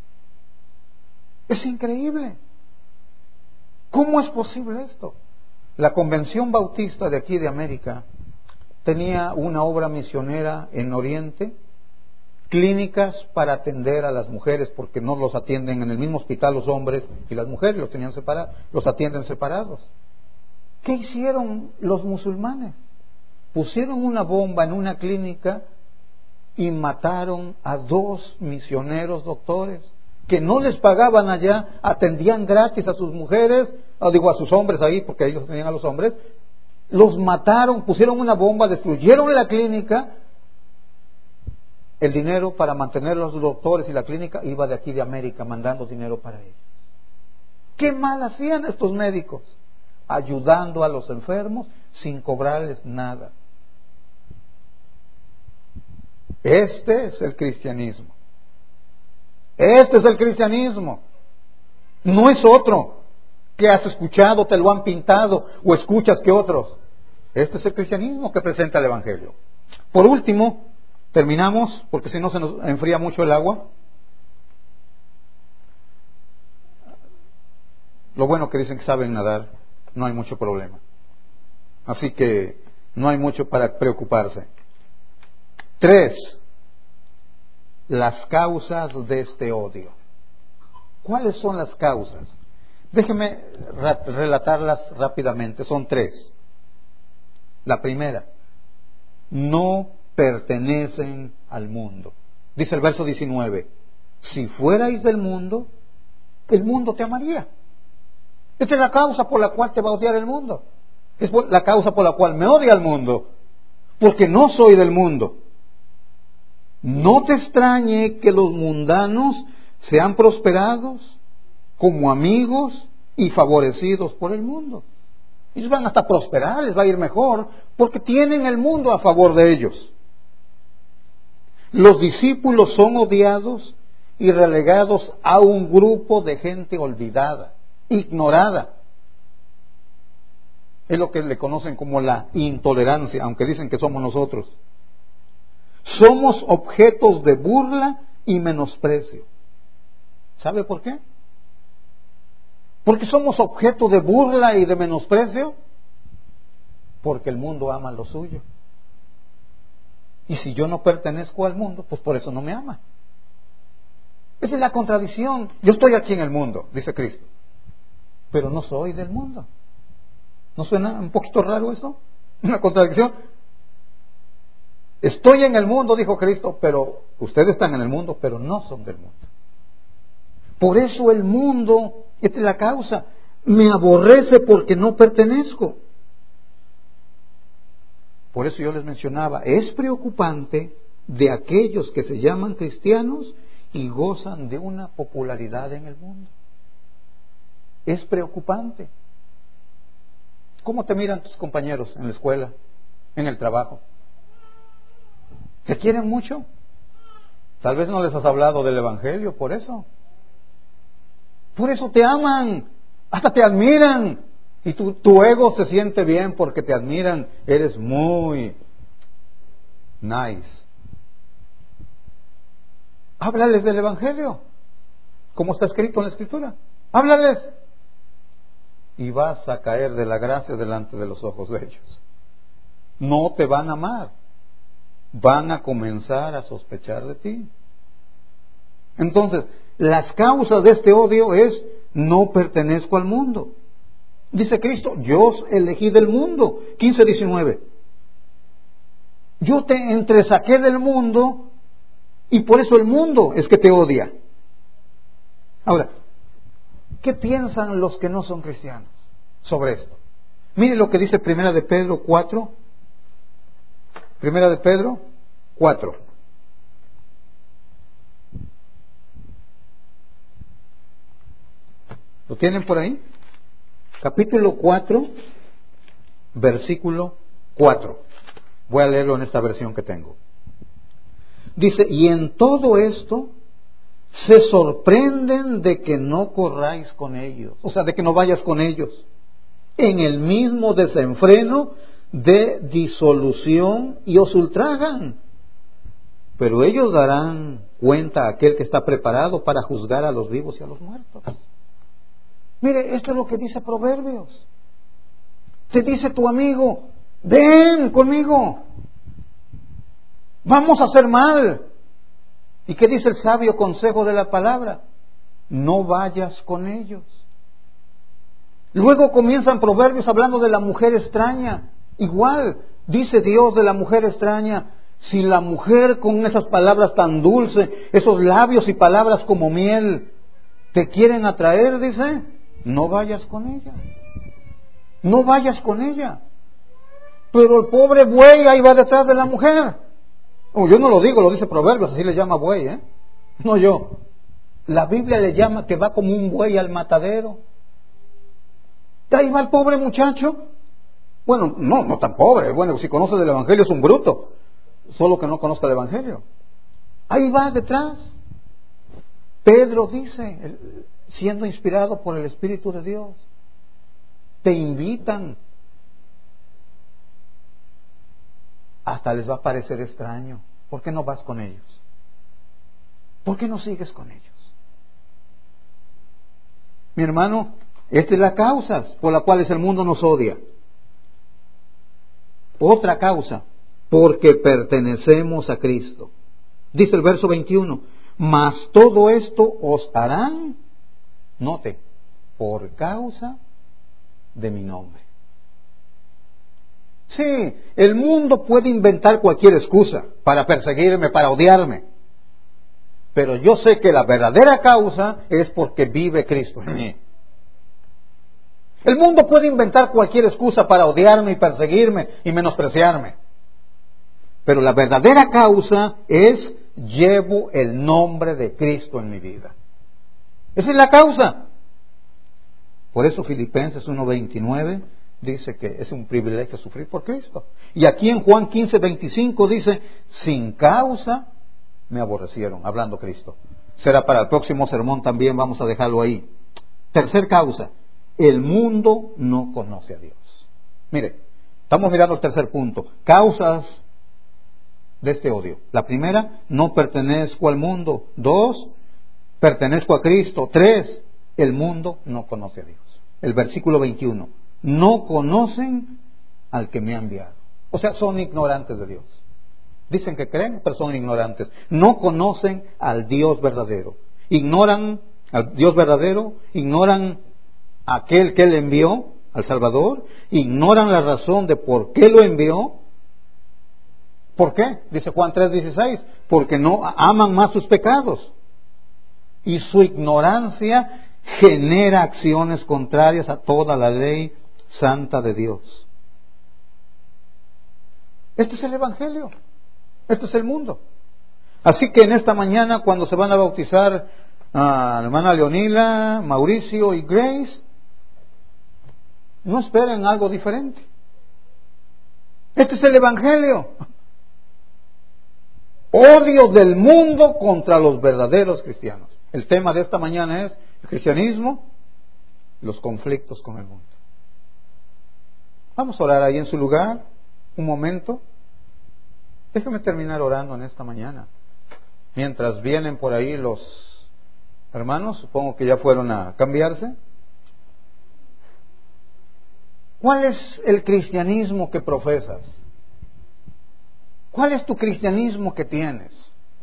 Speaker 1: Es increíble. ¿Cómo es posible esto? La Convención Bautista de aquí de América tenía una obra misionera en Oriente clínicas para atender a las mujeres, porque no los atienden en el mismo hospital los hombres y las mujeres, los tenían separados, los atienden separados. ¿Qué hicieron los musulmanes? Pusieron una bomba en una clínica y mataron a dos misioneros doctores que no les pagaban allá, atendían gratis a sus mujeres, o digo a sus hombres ahí, porque ellos tenían a los hombres, los mataron, pusieron una bomba, destruyeron la clínica. El dinero para mantener a los doctores y la clínica iba de aquí de América, mandando dinero para ellos. ¿Qué mal hacían estos médicos? Ayudando a los enfermos sin cobrarles nada. Este es el cristianismo. Este es el cristianismo. No es otro que has escuchado, te lo han pintado o escuchas que otros. Este es el cristianismo que presenta el Evangelio. Por último, terminamos, porque si no se nos enfría mucho el agua. Lo bueno que dicen que saben nadar, no hay mucho problema. Así que no hay mucho para preocuparse. Tres, las causas de este odio. ¿Cuáles son las causas? Déjenme relatarlas rápidamente. Son tres. La primera, no pertenecen al mundo. Dice el verso diecinueve, si fuerais del mundo, el mundo te amaría. Esta es la causa por la cual te va a odiar el mundo. Es la causa por la cual me odia el mundo, porque no soy del mundo. No te extrañe que los mundanos sean prosperados como amigos y favorecidos por el mundo. Ellos van hasta prosperar, les va a ir mejor, porque tienen el mundo a favor de ellos. Los discípulos son odiados y relegados a un grupo de gente olvidada, ignorada. Es lo que le conocen como la intolerancia, aunque dicen que somos nosotros. Somos objetos de burla y menosprecio. ¿Sabe por qué? ¿Por qué somos objeto de burla y de menosprecio? Porque el mundo ama lo suyo. Y si yo no pertenezco al mundo, pues por eso no me ama. Esa es la contradicción. Yo estoy aquí en el mundo, dice Cristo, pero no soy del mundo. ¿No suena un poquito raro eso? Una contradicción. Estoy en el mundo, dijo Cristo, pero ustedes están en el mundo, pero no son del mundo. Por eso el mundo, esta es la causa, me aborrece porque no pertenezco. Por eso yo les mencionaba, es preocupante de aquellos que se llaman cristianos y gozan de una popularidad en el mundo. Es preocupante. ¿Cómo te miran tus compañeros en la escuela, en el trabajo? ¿Te quieren mucho? Tal vez no les has hablado del Evangelio, por eso. Por eso te aman, hasta te admiran. Y tu, tu ego se siente bien porque te admiran. Eres muy nice. Háblales del Evangelio, como está escrito en la Escritura. Háblales. Y vas a caer de la gracia delante de los ojos de ellos. No te van a amar. Van a comenzar a sospechar de ti. Entonces, las causas de este odio es: no pertenezco al mundo. Dice Cristo, yo os elegí del mundo. quince diecinueve. Yo te entresaqué del mundo y por eso el mundo es que te odia. Ahora, ¿qué piensan los que no son cristianos sobre esto? Mire lo que dice Primera de Pedro cuatro. Primera de Pedro cuatro. ¿Lo tienen por ahí? Capítulo cuatro, versículo cuatro. Voy a leerlo en esta versión que tengo. Dice, y en todo esto se sorprenden de que no corráis con ellos, o sea, de que no vayas con ellos, en el mismo desenfreno de disolución, y os ultrajan. Pero ellos darán cuenta a aquel que está preparado para juzgar a los vivos y a los muertos. Mire, esto es lo que dice Proverbios. Te dice tu amigo, ven conmigo, vamos a hacer mal, ¿Y qué dice el sabio consejo de la palabra? No vayas con ellos. Luego comienzan Proverbios hablando de la mujer extraña. Igual, dice Dios de la mujer extraña, si la mujer con esas palabras tan dulces, esos labios y palabras como miel, te quieren atraer, dice, no vayas con ella. No vayas con ella. Pero el pobre buey ahí va detrás de la mujer. Oh, yo no lo digo, lo dice Proverbios, así le llama buey, ¿eh? No yo. La Biblia le llama que va como un buey al matadero. Y ahí va el pobre muchacho. Bueno, no, no tan pobre. Bueno, si conoce del Evangelio es un bruto. Solo que no conozca el Evangelio. Ahí va detrás. Pedro dice, siendo inspirado por el Espíritu de Dios, te invitan. Hasta les va a parecer extraño. ¿Por qué no vas con ellos? ¿Por qué no sigues con ellos? Mi hermano, esta es la causa por la cual el mundo nos odia. Otra causa, porque pertenecemos a Cristo. Dice el verso veintiuno, mas todo esto os harán, note, por causa de mi nombre. Sí, el mundo puede inventar cualquier excusa para perseguirme, para odiarme. Pero yo sé que la verdadera causa es porque vive Cristo en mí. El mundo puede inventar cualquier excusa para odiarme y perseguirme y menospreciarme. Pero la verdadera causa es llevo el nombre de Cristo en mi vida. Esa es la causa. Por eso Filipenses uno veintinueve dice que es un privilegio sufrir por Cristo. Y aquí en Juan quince veinticinco dice, sin causa me aborrecieron, hablando Cristo. Será para el próximo sermón también, vamos a dejarlo ahí. Tercer causa, el mundo no conoce a Dios. Mire, estamos mirando el tercer punto, causas de este odio. La primera, no pertenezco al mundo. Dos, pertenezco a Cristo. Tres, el mundo no conoce a Dios. El versículo veintiuno, no conocen al que me ha enviado. O sea, son ignorantes de Dios. Dicen que creen, pero son ignorantes. No conocen al Dios verdadero. Ignoran al Dios verdadero, ignoran a aquel que Él envió, al Salvador, ignoran la razón de por qué lo envió. ¿Por qué? Dice Juan tres dieciséis, porque no aman más sus pecados. Y su ignorancia genera acciones contrarias a toda la ley santa de Dios. Este es el Evangelio. Este es el mundo. Así que en esta mañana, cuando se van a bautizar a la hermana Leonila, Mauricio y Grace, no esperen algo diferente. Este es el Evangelio. Odio del mundo contra los verdaderos cristianos. El tema de esta mañana es el cristianismo, los conflictos con el mundo. Vamos a orar ahí en su lugar, un momento. Déjeme terminar orando en esta mañana. Mientras vienen por ahí los hermanos, supongo que ya fueron a cambiarse. ¿Cuál es el cristianismo que profesas? ¿Cuál es tu cristianismo que tienes?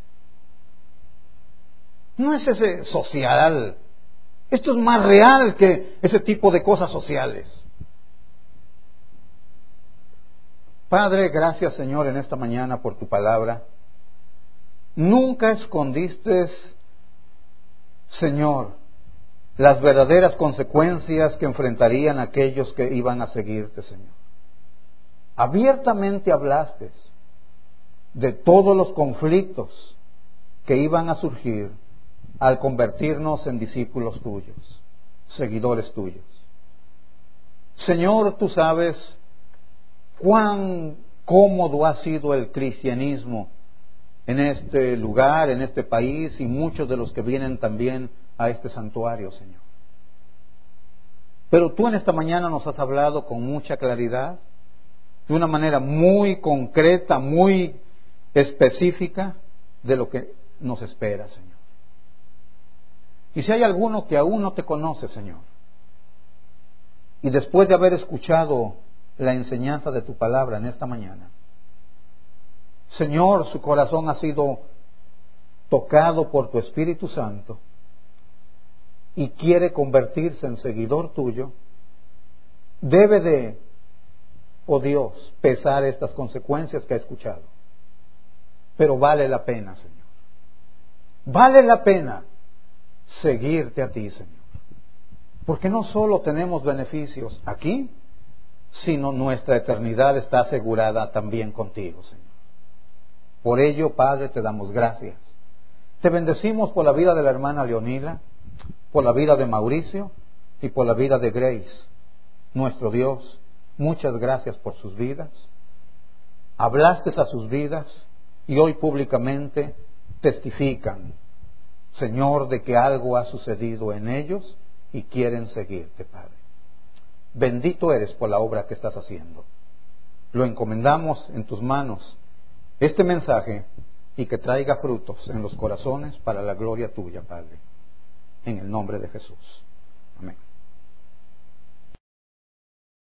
Speaker 1: No es ese social. Esto es más real que ese tipo de cosas sociales. Padre, gracias Señor en esta mañana por tu palabra. Nunca escondiste, Señor, las verdaderas consecuencias que enfrentarían aquellos que iban a seguirte, Señor. Abiertamente hablaste de todos los conflictos que iban a surgir al convertirnos en discípulos tuyos, seguidores tuyos. Señor, tú sabes cuán cómodo ha sido el cristianismo en este lugar, en este país, y muchos de los que vienen también a este santuario, Señor. Pero tú en esta mañana nos has hablado con mucha claridad, de una manera muy concreta, muy específica, de lo que nos espera, Señor. Y si hay alguno que aún no te conoce, Señor, y después de haber escuchado la enseñanza de tu palabra en esta mañana, Señor, su corazón ha sido tocado por tu Espíritu Santo y quiere convertirse en seguidor tuyo, debe de, oh Dios, pesar estas consecuencias que ha escuchado. Pero vale la pena, Señor. Vale la pena seguirte a ti, Señor. Porque no solo tenemos beneficios aquí, sino nuestra eternidad está asegurada también contigo, Señor. Por ello, Padre, te damos gracias. Te bendecimos por la vida de la hermana Leonila, por la vida de Mauricio y por la vida de Grace. Nuestro Dios, muchas gracias por sus vidas. Hablaste a sus vidas y hoy públicamente testifican, Señor, de que algo ha sucedido en ellos y quieren seguirte, Padre. Bendito eres por la obra que estás haciendo. Lo encomendamos en tus manos, este mensaje, y que traiga frutos en los corazones para la gloria tuya, Padre. En el nombre de Jesús. Amén.